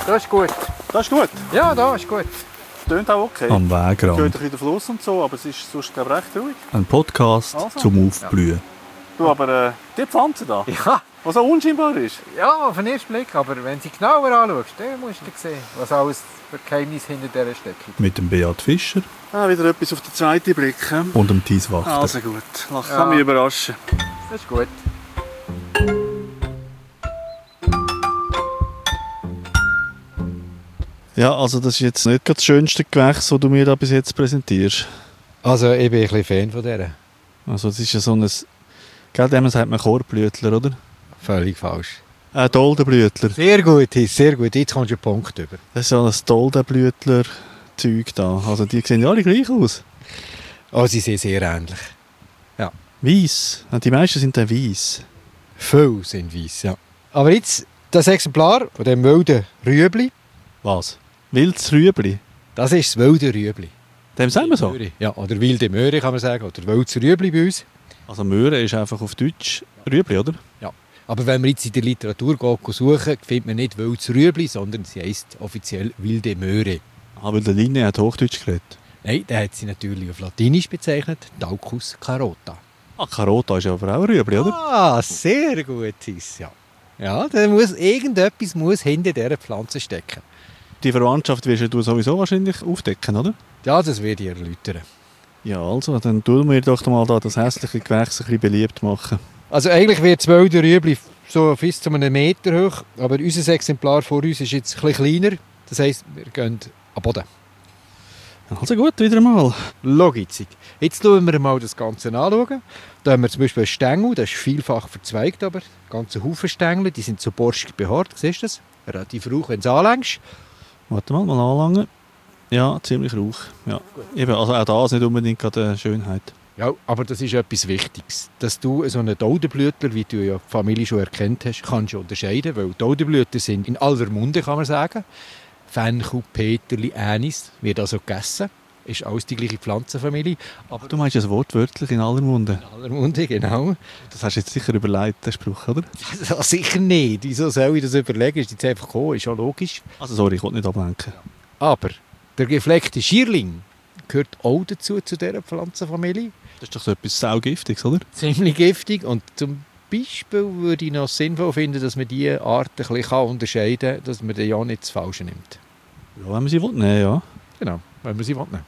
Das ist gut. Das ist gut? Ja, das ist gut. Tönt auch okay. Am Wegrand. Hört ein bisschen den Fluss und so, aber es ist sonst glaube ich, recht ruhig. Ein Podcast Also. zum Aufblühen. Du, aber die Pflanze da, Ja, die so unscheinbar ist. ja, auf den ersten Blick. Aber wenn du sie genauer anschaust, dann musst du sehen, was alles für Geheimnisse hinter dieser steckt. Mit dem Beat Fischer Wieder etwas auf den zweiten Blick. und dem Thies Wachter. Also gut, lass mich überraschen. Das ist gut. Ja, also das ist jetzt nicht das schönste Gewächs, das du mir da bis jetzt präsentierst. Also ich bin ein bisschen Fan von dieser. Also das ist ja so ein... Gell, dem sagt man Chorblütler, oder? Völlig falsch. Doldenblütler. Sehr gut, sehr gut. Jetzt kommst du einen Punkt über. Das ist so ein Doldenblütler-Zeug da. Also die sehen ja alle gleich aus. Oh, sie sind sehr ähnlich. Weiss. Die meisten sind dann weiss. Viele sind weiss, ja. Aber jetzt das Exemplar von dem wilden Rüebli. Was? Wildes Rüebli? Das ist das wilde Rüebli. Dem sagen wir so? Möhre. Ja, oder wilde Möhre kann man sagen. Oder wildes Rüebli bei uns. Also Möhre ist einfach auf Deutsch Rüebli, oder? Ja. Aber wenn man jetzt in der Literatur suchen, findet man nicht wildes Rüebli, sondern sie heisst offiziell wilde Möhre. Weil der Linne hat Hochdeutsch geredet. Nein, der hat sie natürlich auf Latinisch bezeichnet. Daucus carota. Carota ist ja aber auch Rüebli, oder? Ah, sehr gut ist ja. Ja, da muss irgendetwas hinter dieser Pflanze stecken. Die Verwandtschaft wirst du sowieso wahrscheinlich aufdecken, oder? Ja, das werde ich erläutern. Ja, also, dann tun wir doch mal da das hässliche Gewächs ein bisschen beliebt machen. Also eigentlich wird das wilde Rüebli so bis zu einem Meter hoch, aber unser Exemplar vor uns ist jetzt ein bisschen kleiner. Das heisst, wir gehen am Boden. Also gut, wieder einmal. Logisch. Jetzt schauen wir mal das Ganze anschauen. Da haben wir zum Beispiel einen Stängel, der ist vielfach verzweigt, aber ganze Haufen Stängel, die sind so borschig behaart, siehst du das? Relativ rauch, wenn du es anlängst. Warte mal anlangen. Ja, ziemlich rauch. Ja. Eben, also auch das nicht unbedingt gerade eine Schönheit. Ja, aber das ist etwas Wichtiges. Dass du so einen Doldenblütler, wie du ja die Familie schon erkannt hast, kannst du unterscheiden, weil Doldenblüter sind in aller Munde, kann man sagen. Fenchel, Peterli, Anis wird also gegessen. Ist alles die gleiche Pflanzenfamilie. Aber Du meinst das wortwörtlich in aller Munde. in aller Munde, genau. Das hast du jetzt sicher überlegt, den Spruch, oder? Ja, sicher nicht. Wieso soll ich das überlegen? Ist jetzt einfach gekommen, ist ja logisch. Also sorry, ich wollte nicht ablenken. Aber der gefleckte Schierling gehört auch dazu, zu dieser Pflanzenfamilie. Das ist doch so etwas Saugiftiges, oder? Ziemlich giftig. Und zum Beispiel würde ich noch sinnvoll finden, dass man diese Art ein bisschen unterscheiden kann, dass man den ja nicht das Falsche nimmt. Ja, wenn man sie will, nehmen, ja. Genau, wenn man sie will.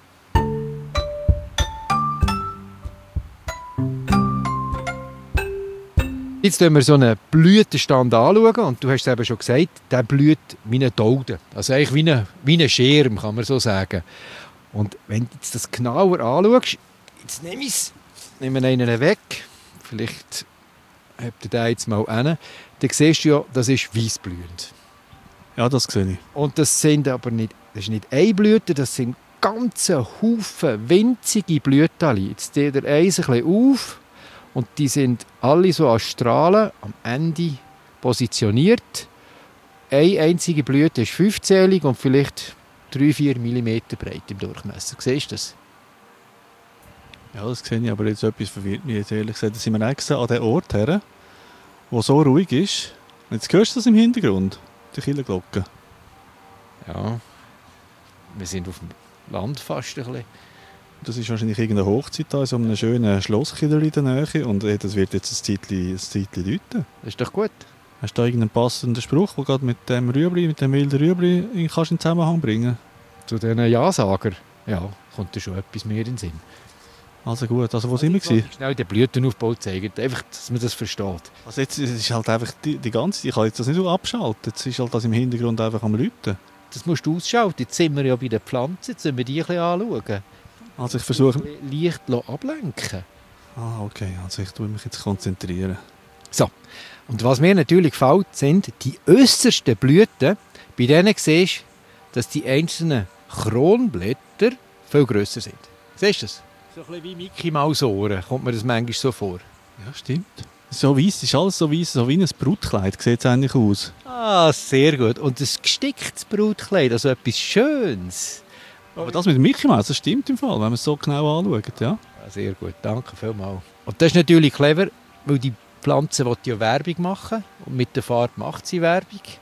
Jetzt schauen wir so einen Blütenstand anschauen und du hast es eben schon gesagt, der blüht wie eine Dolde. Also eigentlich wie ein Schirm, kann man so sagen. Und wenn du jetzt das genauer anschaust, jetzt nehme ich einen weg, vielleicht habt ihr den jetzt mal hin, dann siehst du ja, das ist weissblühend. Ja, das sehe ich. Und das sind aber nicht, das ist nicht eine Blüte, das sind ganze Haufen winzige Blüten. Jetzt zieht er eins ein bisschen auf und die sind alle so an Strahlen am Ende positioniert. Eine einzige Blüte ist 5-zählig und vielleicht 3-4 mm breit im Durchmesser. Siehst du das? Ja, das sehe ich, aber jetzt etwas verwirrt mich jetzt ehrlich gesagt. Da sind wir extra an den Ort her, wo so ruhig ist. Und jetzt hörst du das im Hintergrund, die Kirchenglocke. Ja, wir sind auf dem Land fast ein bisschen. Das ist wahrscheinlich irgendeine Hochzeit da, in so einem schönen Schlosskiller in der Nähe. Und das wird jetzt ein Zeitchen läuten. Das ist doch gut. Hast du da irgendeinen passenden Spruch, der gerade mit dem Rüebli, mit dem wilden Rüebli in Zusammenhang bringen? Zu diesen Ja-Sager, ja, kommt da schon etwas mehr in den Sinn. Also gut, also wo sind wir gewesen? Schnell den Blütenaufbau zeigen, einfach, dass man das versteht. Also jetzt ist halt einfach die ganze, ich kann jetzt das nicht so abschalten. Jetzt ist halt das im Hintergrund einfach am Läuten. Das musst du ausschalten. Jetzt sind wir ja bei den Pflanzen, jetzt müssen wir die ein bisschen anschauen. Also ich versuche... Leicht ablenken. Ah, okay, also ich tue mich jetzt konzentrieren. So, und was mir natürlich gefällt, sind die äußersten Blüten. Bei denen siehst du, dass die einzelnen Kronblätter viel grösser sind. Siehst du das? So ein bisschen wie Mickey Maus Ohren, kommt mir das manchmal so vor. Ja, stimmt. So weiss, ist alles so weiss, so wie ein Brutkleid sieht es eigentlich aus. Ah, sehr gut. Und ein gesticktes Brutkleid, also etwas Schönes. Aber das mit dem Mickey Mouse, das stimmt im Fall, wenn man es so genau anschaut, ja. Ja, sehr gut, danke vielmals. Und das ist natürlich clever, weil die Pflanze will ja Werbung machen und mit der Farbe macht sie Werbung.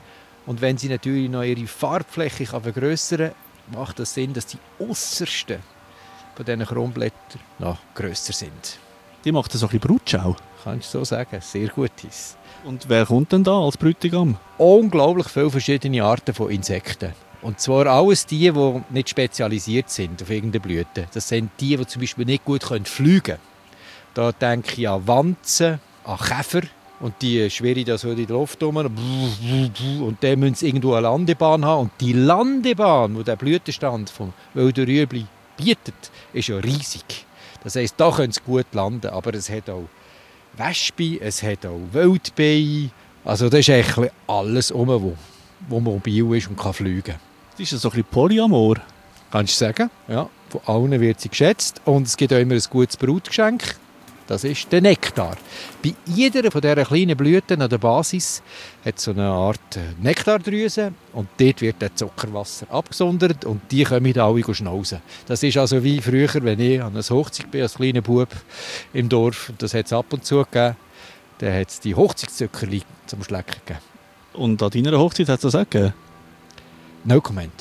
Und wenn sie natürlich noch ihre Farbfläche vergrössern kann, macht das Sinn, dass die äussersten von diesen Kronblättern noch grösser sind. Die macht so ein bisschen Brutschau. Kannst du so sagen? Sehr gut ist. Und wer kommt denn da als Bräutigam? Unglaublich viele verschiedene Arten von Insekten. Und zwar alles die nicht spezialisiert sind auf irgendeine Blüte. Das sind die zum Beispiel nicht gut fliegen können. Da denke ich an Wanzen, an Käfer. Und die schwirren da so in die Luft rum. Und dann müssen sie irgendwo eine Landebahn haben. Und die Landebahn, die der Blütenstand vom Wilden Rüebli bietet, ist ja riesig. Das heisst, da können sie gut landen. Aber es hat auch Wespen, es hat auch Wildbienen. Also das ist eigentlich alles wo mobil ist und kann fliegen. Das ist ja so ein bisschen Polyamor. Kannst du sagen? Ja, von allen wird sie geschätzt. Und es gibt auch immer ein gutes Brutgeschenk. Das ist der Nektar. Bei jeder von diesen kleinen Blüten an der Basis hat so eine Art Nektardrüse und dort wird das Zuckerwasser abgesondert und die können da alle schnauzen. Das ist also wie früher, wenn ich an einer Hochzeit bin, als kleiner Bub im Dorf, das hat es ab und zu gegeben, dann hat es die Hochzeitszuckerli zum Schlecken gegeben. Und an deiner Hochzeit hat es das auch gegeben? No comment.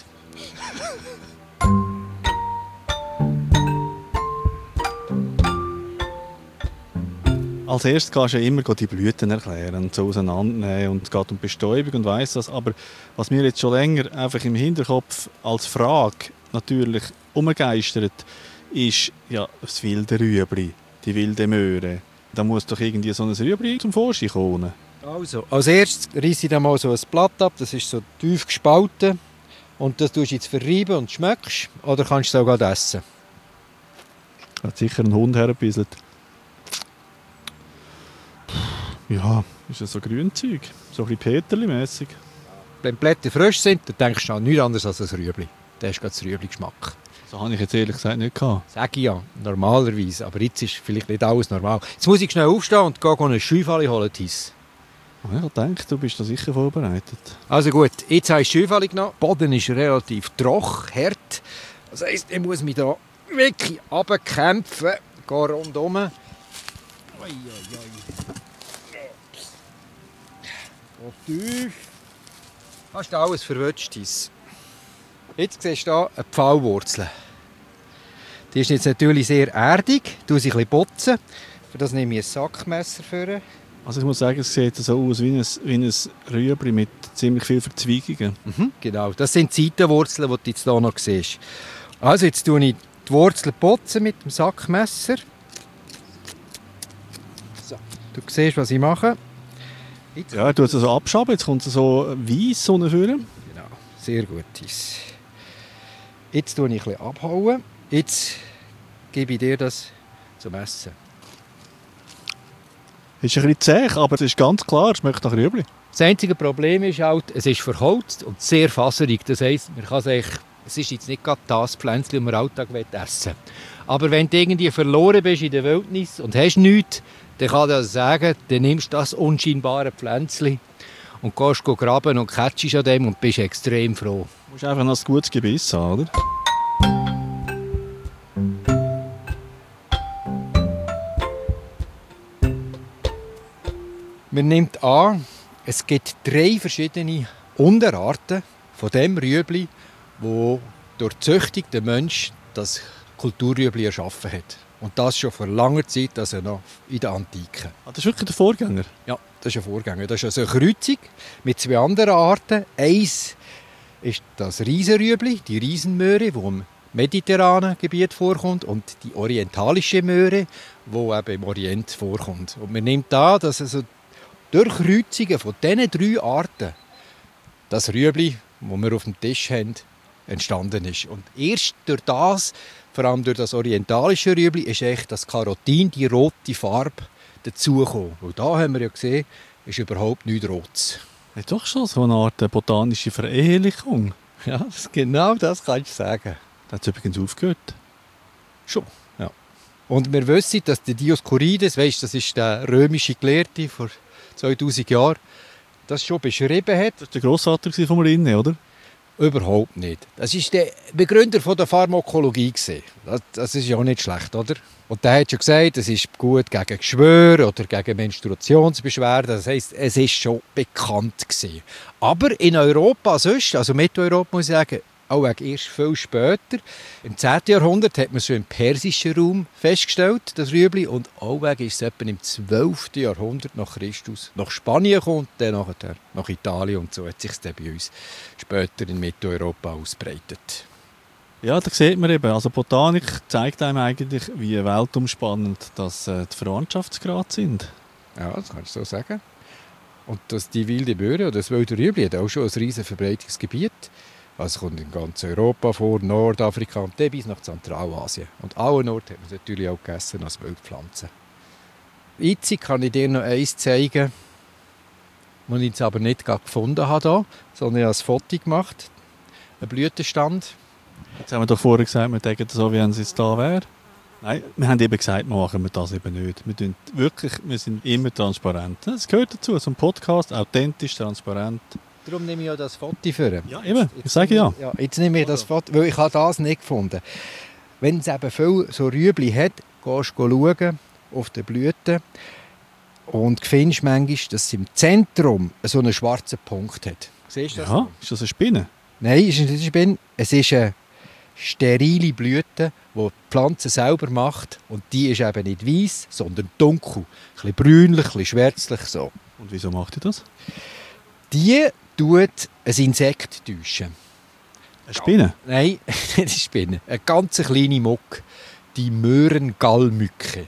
Als erstes kannst du ja immer die Blüten erklären und so auseinandernehmen und es geht um Bestäubung und weiss das. Aber was mir jetzt schon länger einfach im Hinterkopf als Frage natürlich umgeistert, ist ja das wilde Rüebli, die wilde Möhre. Da muss doch irgendwie so ein Rüebli zum Vorschein kommen. Also, als erstes reisse ich da mal so ein Blatt ab, das ist so tief gespalten. Und das tust du jetzt verreiben und schmeckst. Oder kannst du es auch gerade essen. Hat sicher ein Hund hergebisselt. Ja, ist das so Grünzeug? So ein bisschen Peterli-mässig. Wenn die Blätter frisch sind, dann denkst du an nichts anderes als ein Rüebli. Das ist gerade das Rüebli-Geschmack. So habe ich jetzt ehrlich gesagt nicht gehabt. Sag ich ja, normalerweise. Aber jetzt ist vielleicht nicht alles normal. Jetzt muss ich schnell aufstehen und gehe eine Schäufele holen, Thies. Ich denke, du bist da sicher vorbereitet. Also gut, jetzt habe ich Schäufele genommen. Der Boden ist relativ trocken, hart. Das heisst, ich muss mich da wirklich runterkämpfen. Ich gehe rundherum. Oi, oi, oi. Tief. Hast du alles verwünscht? Jetzt siehst du hier eine Pfahlwurzel. Die ist jetzt natürlich sehr erdig. Ich tue sie ein bisschen putzen. Für das nehme ich ein Sackmesser für. Also ich muss sagen, es sieht so aus wie ein Rüebli mit ziemlich vielen Verzweigungen. Genau, das sind die Seitenwurzeln, die du jetzt hier noch siehst. Also jetzt tue ich die Wurzeln putzen mit dem Sackmesser. So, du siehst, was ich mache. Jetzt Ja, du hast es so abschaben, jetzt kommt es so weiss so vorne. Genau, sehr gut. Jetzt tue ich ein bisschen abhauen. Jetzt gebe ich dir das zum Essen. Es ist ein bisschen zäh, aber es ist ganz klar, es schmeckt nach Rüebli. Das einzige Problem ist halt, es ist verholzt und sehr faserig. Das heisst, man kann sagen, es ist jetzt nicht gerade das Pflänzchen, das man im Alltag essen will. Aber wenn du irgendwie verloren bist in der Wildnis und hast nichts, dann kann ich sagen, dann nimmst du das unscheinbare Pflänzchen und gehst graben und catchst an dem und bist extrem froh. Du musst einfach noch ein gutes Gebiss haben, oder? Man nimmt an, es gibt 3 verschiedene Unterarten von dem Rüebli, wo durch die Züchtung der Mensch das Kulturrüebli erschaffen hat. Und das schon vor langer Zeit, also noch in der Antike. Ah, das ist wirklich der Vorgänger? Ja, das ist ein Vorgänger. Das ist also eine Kreuzung mit 2 anderen Arten. Eins ist das Riesenrüebli, die Riesenmöhre, die im mediterranen Gebiet vorkommt, und die orientalische Möhre, die eben im Orient vorkommt. Und man nimmt an, dass also durch Kreuzungen von diesen 3 Arten das Rüebli, das wir auf dem Tisch haben, entstanden ist. Und erst durch das, vor allem durch das orientalische Rüebli, ist echt das Karotin, die rote Farbe, dazugekommen. Weil da haben wir ja gesehen, ist überhaupt nichts Rotes. Ja, doch schon so eine Art botanische Verehelichung. Ja, genau das kannst du sagen. Da hat es übrigens aufgehört. Schon, ja. Und wir wissen, dass der Dioskurides, weißt, das ist der römische Gelehrte vor 2000 Jahren, das schon beschrieben hat. Das war der Grossvater von Rinne, oder? Überhaupt nicht. Das war der Begründer von der Pharmakologie. Das ist ja auch nicht schlecht, oder? Und der hat schon gesagt, es ist gut gegen Geschwüre oder gegen Menstruationsbeschwerden. Das heisst, es ist schon bekannt gewesen. Aber in Europa sonst, also Mitteleuropa muss ich sagen, auch erst viel später, im 10. Jahrhundert hat man es schon im persischen Raum festgestellt, das Rüebli. Und auch ist es etwa im 12. Jahrhundert nach Christus nach Spanien gekommen, dann nachher nach Italien. Und so hat sich es dann bei uns später in Mitteleuropa ausbreitet. Ja, da sieht man eben, also Botanik zeigt einem eigentlich, wie weltumspannend das die Verwandtschaftsgrade sind. Ja, das kannst du so sagen. Und dass die wilde Möhre oder das wilde Rüebli hat auch schon ein riesen Verbreitungsgebiet. Also kommt in ganz Europa vor, Nordafrika und dann bis nach Zentralasien. Und allen Orten hat man es natürlich auch gegessen als Wildpflanze. Jetzt kann ich dir noch eins zeigen, das ich jetzt aber nicht gefunden habe, sondern ich habe ein Foto gemacht, einen Blütenstand. Jetzt haben wir doch vorher gesagt, wir denken so, wie es jetzt da wäre. Nein, wir haben eben gesagt, machen wir das eben nicht. Wir sind immer transparent. Das gehört dazu, so ein Podcast, authentisch, transparent. Darum nehme ich ja das Foto für. Ja, eben, ich sage ja. Jetzt nehme ich das Foto, weil ich habe das nicht gefunden. Wenn es eben viel so Rüebli hat, gehst du schauen auf den Blüten und findest manchmal, dass es im Zentrum so einen schwarzen Punkt hat. Siehst du das? Ja, ist das eine Spinne? Nein, es ist nicht eine Spinne. Es ist eine sterile Blüte, die die Pflanze selber macht. Und die ist eben nicht weiss, sondern dunkel. Ein bisschen brünlich, ein bisschen schwärzlich. So. Und wieso macht ihr das? Die tut ein Insekt täuschen. Eine Spinne? Nein, nicht eine Spinne. Eine ganz kleine Mucke. Die Möhrengallmücke.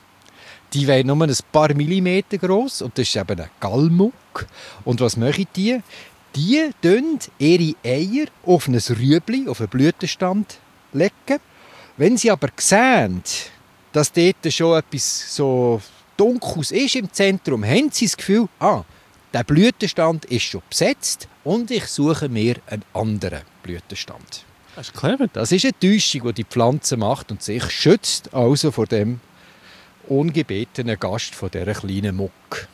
Die wäre nur ein paar Millimeter gross und das ist eben eine Gallmucke. Und was machen die? Die legen ihre Eier auf ein Rüebli, auf einen Blütenstand legen. Wenn sie aber sehen, dass dort schon etwas so Dunkles ist im Zentrum, haben sie das Gefühl, der Blütenstand ist schon besetzt und ich suche mir einen anderen Blütenstand. Das ist clever. Das ist eine Täuschung, die die Pflanze macht und sich schützt also vor dem ungebetenen Gast von dieser kleinen Mucke.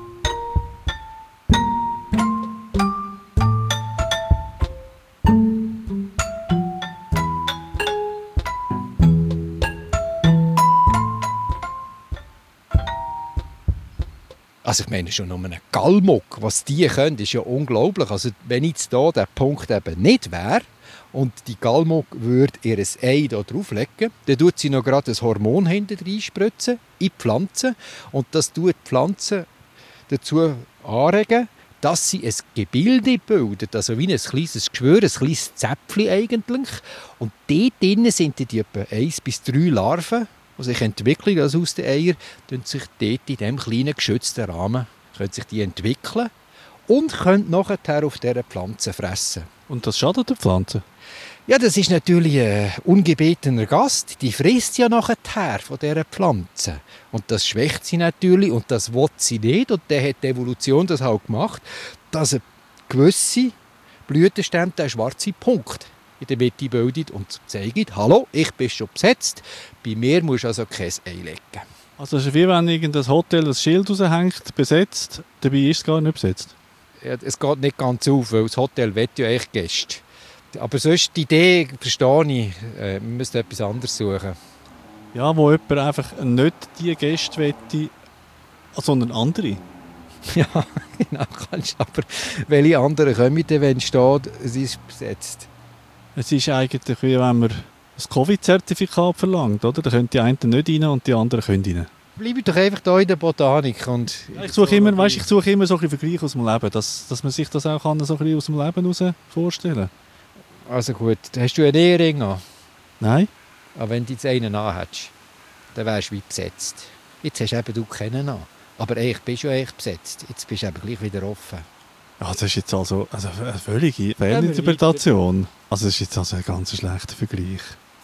Also ich meine schon nur eine Gallmucke, was die können, ist ja unglaublich. Also wenn jetzt hier der Punkt eben nicht wäre und die Gallmucke würde ihr Ei hier drauflegen, dann tut sie noch gerade ein Hormon hinten reinspritzen in die Pflanze und das tut die Pflanze dazu anregen, dass sie ein Gebilde bildet, also wie ein kleines Geschwür, ein kleines Zäpfchen eigentlich. Und dort drinnen sind die etwa 1 bis 3 Larven, die sich entwickeln, also aus den Eiern, sich dort in diesem kleinen geschützten Rahmen können sich die entwickeln und können nachher auf dieser Pflanze fressen. Und das schadet der Pflanze? Ja, das ist natürlich ein ungebetener Gast. Die frisst ja nachher von dieser Pflanze. Und das schwächt sie natürlich und das will sie nicht. Und dann hat die Evolution das halt gemacht, dass eine gewisse Blütenstände einen schwarzen Punkt in der Mitte bildet und zeigt, hallo, ich bin schon besetzt, bei mir musst du also kein Ei legen. Also es ist wie wenn irgendein Hotel das Schild raushängt, besetzt, dabei ist es gar nicht besetzt. Ja, es geht nicht ganz auf, weil das Hotel will ja echt Gäste. Aber sonst die Idee verstehe ich, wir müssen etwas anderes suchen. Ja, wo jemand einfach nicht die Gäste wette, sondern andere. Ja, genau, kannst du. Aber welche anderen kommen denn, wenn es steht, es ist besetzt? Es ist eigentlich wie wenn man ein Covid-Zertifikat verlangt, oder? Da können die einen nicht rein und die anderen können rein. Bleib doch einfach hier in der Botanik. Und ja, ich suche immer so ein bisschen Vergleich aus dem Leben, dass man sich das auch so ein bisschen aus dem Leben heraus vorstellen kann. Also gut, hast du einen Ehering an? Nein. Aber wenn du jetzt einen anhättest, dann wärst du wie besetzt. Jetzt hast eben du keinen an. Aber ich bin schon echt besetzt. Jetzt bist du eben gleich wieder offen. Ja, das ist jetzt also eine völlige Fehlinterpretation. Also das ist jetzt also ein ganz schlechter Vergleich.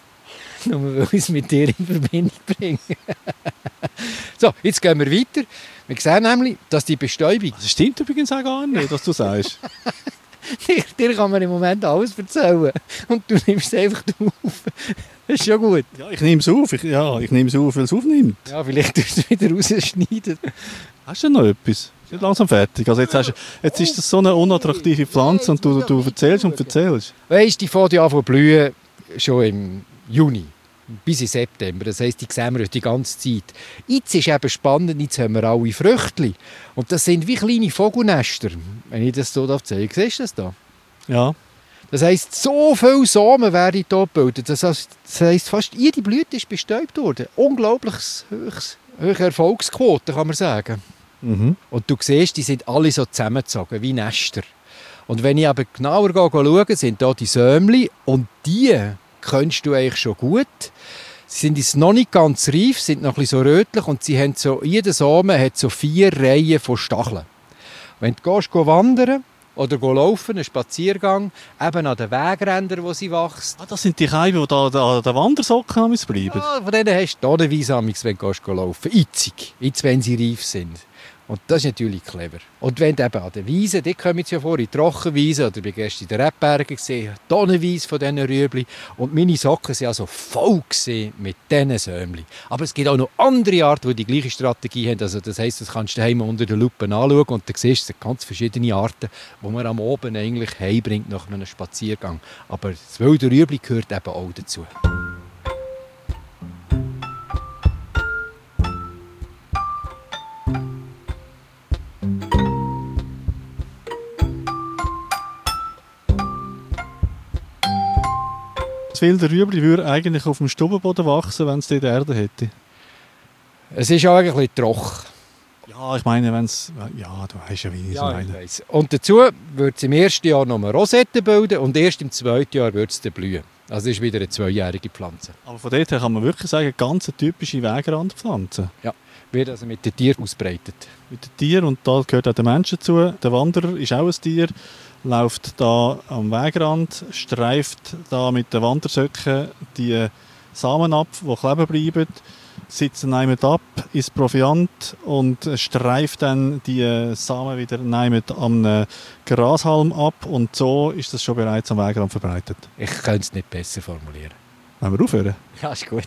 Nur weil ich es mit dir in Verbindung bringe. So, jetzt gehen wir weiter. Wir sehen nämlich, dass die Bestäubung... Das stimmt übrigens auch gar nicht, was du sagst. Dir kann man im Moment alles erzählen. Und du nimmst es einfach auf. Das ist schon gut. Ja, ich nehme es auf. Ich nehme es auf, weil es aufnimmt. Ja, vielleicht tust du es wieder rausschneiden. Hast du noch etwas? Ist langsam fertig. Also jetzt ist das so eine unattraktive Pflanze und du erzählst und erzählst. Weißt du, die fängt ja an zu blühen schon im Juni. Bis in September. Das heisst, die sehen wir die ganze Zeit. Jetzt ist eben spannend, jetzt haben wir alle Früchtchen. Und das sind wie kleine Vogelnester. Wenn ich das so zeigen darf. Siehst du das da? Ja. Das heisst, so viele Samen werden hier gebildet. Das heisst, fast jede Blüte ist bestäubt worden. Unglaublich hohe Erfolgsquote, kann man sagen. Mhm. Und du siehst, die sind alle so zusammengezogen, wie Nester. Und wenn ich aber genauer schaue, sind da die Sämli. Und die kennst du eigentlich schon gut. Sie sind jetzt noch nicht ganz reif, sind noch ein bisschen so rötlich. Und sie haben so, jeder Samen hat so 4 Reihen von Stacheln. Wenn du wandern oder laufen, einen Spaziergang, eben an den Wegrändern, wo sie wächst. Das sind die Scheiben, die da an den Wandersocken bleiben. Ja, von denen hast du tonnenweise, wenn du laufen gehst. Jetzt, wenn sie reif sind. Und das ist natürlich clever. Und wenn du eben an der Wiese, die kommen jetzt ja vor, in Trockenwiese, oder ich war gestern in den Rebbergen gesehen, tonnenweise von diesen Rüebli. Und meine Socken waren also voll mit diesen Sämli. Aber es gibt auch noch andere Arten, die die gleiche Strategie haben. Also das heisst, das kannst du daheim unter der Lupe anschauen und dann siehst du ganz verschiedene Arten, die man am Abend eigentlich heimbringt nach einem Spaziergang. Aber das wilde Rüebli gehört eben auch dazu. Das wilde Rüebli würde eigentlich auf dem Stubenboden wachsen, wenn es dort Erde hätte. Es ist auch eigentlich trocken. Ja, ich meine, wenn es... Ja, du weißt ja, wie ich es meine. Ich weiss. Und dazu wird es im ersten Jahr noch eine Rosette bilden und erst im zweiten Jahr wird es dann blühen. Also es ist wieder eine 2-jährige Pflanze. Aber von dort her kann man wirklich sagen, ganz eine typische Wegrandpflanze. Ja, wird also mit den Tieren ausbreitet. Mit den Tieren, und da gehört auch der Mensch dazu. Der Wanderer ist auch ein Tier, läuft da am Wegrand, streift da mit den Wandersöcken die Samen ab, die kleben bleiben, sitzt nehmt ab, isst Proviant und streift dann die Samen wieder nehmt am Grashalm ab, und so ist das schon bereits am Wegrand verbreitet. Ich könnte es nicht besser formulieren. Wollen wir aufhören? Ja, ist gut.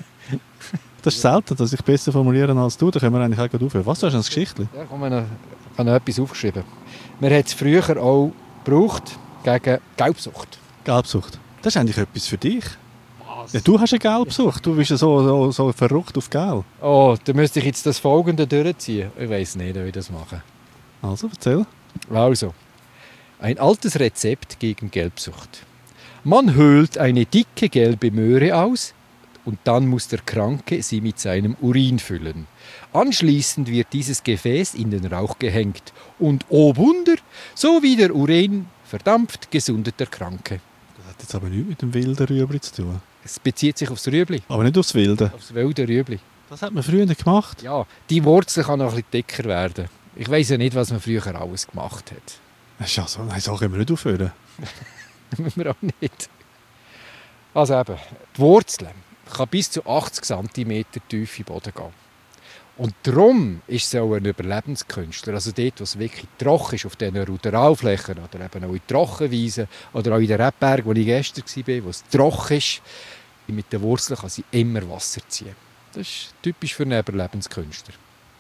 Das ist selten, dass ich besser formulieren als du. Da können wir eigentlich auch gut aufhören. Was, du hast ein Geschichtchen? Ja, ich habe noch etwas aufgeschrieben. Man hat es früher auch gebraucht gegen Gelbsucht. Gelbsucht. Das ist eigentlich etwas für dich. Ja, du hast eine Gelbsucht. Du bist ja so verrückt auf Gelb. Oh, dann müsste ich jetzt das Folgende durchziehen. Ich weiss nicht, wie ich das mache. Also, erzähl. Also, ein altes Rezept gegen Gelbsucht. Man höhlt eine dicke gelbe Möhre aus und dann muss der Kranke sie mit seinem Urin füllen. Anschließend wird dieses Gefäß in den Rauch gehängt und, oh Wunder, so wie der Urin verdampft, gesundet der Kranke. Das hat jetzt aber nichts mit dem wilden Rüebli zu tun. Es bezieht sich aufs Rüebli. Aber nicht aufs Wilde. Aufs wilde Rüebli. Das hat man früher nicht gemacht. Ja, die Wurzel kann noch ein bisschen dicker werden. Ich weiss ja nicht, was man früher alles gemacht hat. Das ist ja so. Nein, so können wir nicht aufhören. Müssen wir auch nicht. Also eben, die Wurzel kann bis zu 80 cm tief in den Boden gehen. Und darum ist es auch ein Überlebenskünstler. Also dort, wo es wirklich trocken ist, auf diesen Ruderalflächen oder eben auch in Trockenwiesen oder auch in den Rebbergen, wo ich gestern war, wo es trocken ist, mit den Wurzeln kann sie immer Wasser ziehen. Das ist typisch für einen Überlebenskünstler.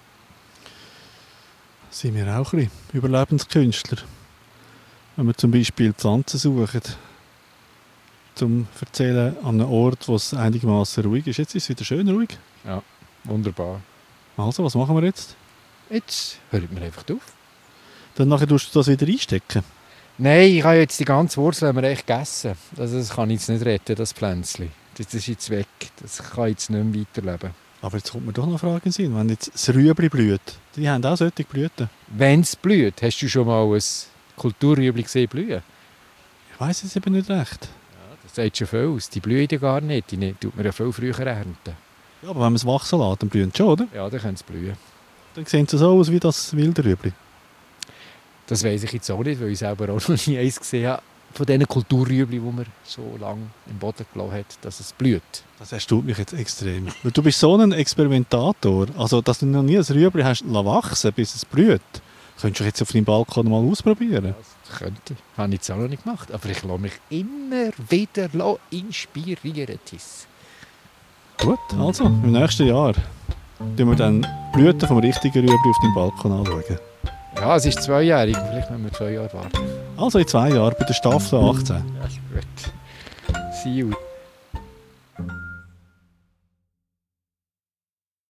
Sind wir auch ein bisschen Überlebenskünstler. Wenn wir zum Beispiel Pflanzen suchen, zum Erzählen an einem Ort, wo es einigermaßen ruhig ist. Jetzt ist es wieder schön ruhig. Ja, wunderbar. Also, was machen wir jetzt? Jetzt hört mir einfach auf. Dann nachher tust du das wieder einstecken. Nein, ich habe jetzt die ganze Wurzel echt gegessen. Also das kann ich jetzt nicht retten, das Pflänzchen. Das ist jetzt weg. Das kann jetzt nicht mehr weiterleben. Aber jetzt kommt mir doch noch eine Frage in den Sinn. Wenn jetzt das Rüebli blüht, die haben auch solche Blüten. Wenn es blüht, hast du schon mal ein Kulturrüebli gesehen blühen? Ich weiss es eben nicht recht. Ja, das sagt schon viel aus. Die blühen ja gar nicht. Die tut man ja viel früher ernten. Ja, aber wenn man es wachsen lässt, dann blühen sie schon, oder? Ja, dann können sie blühen. Dann sehen sie so aus wie das wilde Rüebli. Das weiss ich jetzt auch nicht, weil ich selber auch noch nie eins gesehen habe. Von diesen Kulturrüebli, die man so lange im Boden gelassen hat, dass es blüht. Das erstaunt mich jetzt extrem. Weil du bist so ein Experimentator. Also, dass du noch nie ein Rüebli hast wachsen, bis es blüht. Könntest du jetzt auf deinem Balkon mal ausprobieren? Das könnte. Habe ich jetzt auch noch nicht gemacht. Aber ich lasse mich immer wieder inspirieren. Tis. Gut, also im nächsten Jahr schauen wir dann die Blüten vom richtigen Rüebli auf deinem Balkon anschauen. Ja, es ist 2-jährig. Vielleicht müssen wir 2 Jahre warten. Also in 2 Jahren bei der Staffel 18. Ja, ist gut. See you.